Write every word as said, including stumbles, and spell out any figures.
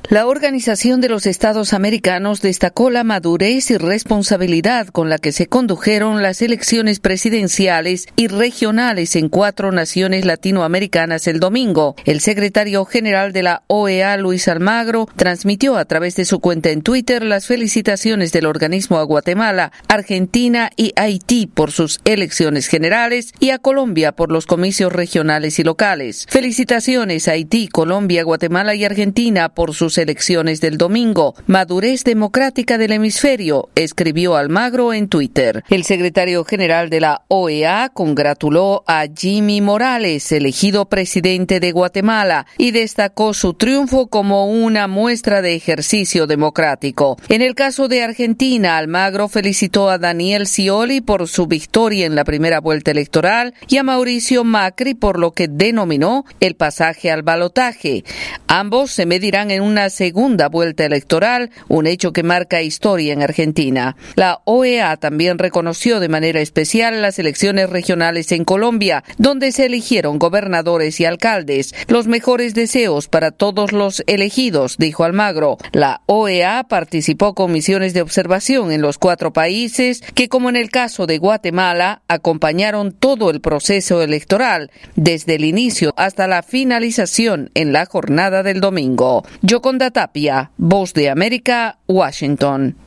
La Organización de los Estados Americanos destacó la madurez y responsabilidad con la que se condujeron las elecciones presidenciales y regionales en cuatro naciones latinoamericanas el domingo. El secretario general de la O E A, Luis Almagro, transmitió a través de su cuenta en Twitter las felicitaciones del organismo a Guatemala, Argentina y Haití por sus elecciones generales y a Colombia por los comicios regionales y locales. Felicitaciones a Haití, Colombia, Guatemala y Argentina por sus elecciones del domingo. Madurez democrática del hemisferio, escribió Almagro en Twitter. El secretario general de la O E A congratuló a Jimmy Morales, elegido presidente de Guatemala, y destacó su triunfo como una muestra de ejercicio democrático. En el caso de Argentina, Almagro felicitó a Daniel Scioli por su victoria en la primera vuelta electoral y a Mauricio Macri por lo que denominó el pasaje al balotaje. Ambos se medirán en una segunda vuelta electoral, un hecho que marca historia en Argentina. La O E A también reconoció de manera especial las elecciones regionales en Colombia, donde se eligieron gobernadores y alcaldes. Los mejores deseos para todos los elegidos, dijo Almagro. La O E A participó con misiones de observación en los cuatro países que, como en el caso de Guatemala, acompañaron todo el proceso electoral, desde el inicio hasta la finalización en la jornada del domingo. Yoconda Tapia, Voz de América, Washington.